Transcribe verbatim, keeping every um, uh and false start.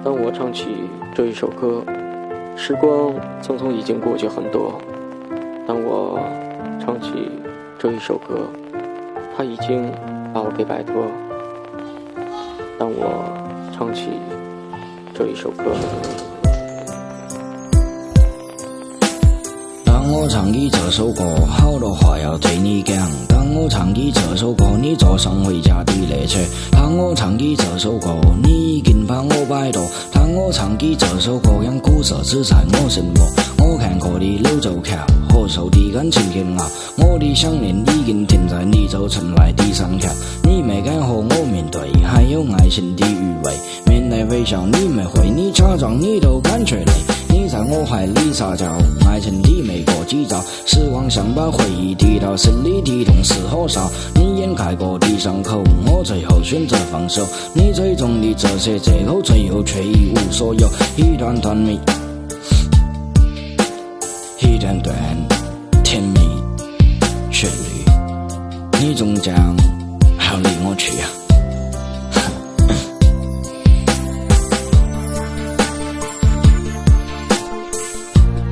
当我唱起这一首歌，时光匆匆已经过去很多。当我唱起这一首歌，它已经把我给摆脱。当我唱起这一首歌， 当我唱起这首歌，好多话要对你讲。当我唱起这首歌，你坐上回家的列车。当我唱起这首歌，你已经把我摆脱。当我唱起这首歌，让古色只在我心窝。我看过的柳州桥，和受的感情煎熬。我的想念已经停在你走城来的上桥。你没敢和我面对，还有爱情的余味。面带微笑，你没回，你假装你都感觉累。你在我怀里撒娇，爱情里没过几招，时光像把回忆滴到心里的痛是火烧。你掩盖过的伤口，我最后选择放手。你最终的这些借口，最后却一无所有。一段段蜜，一段段甜蜜旋律，你终将要离我去啊。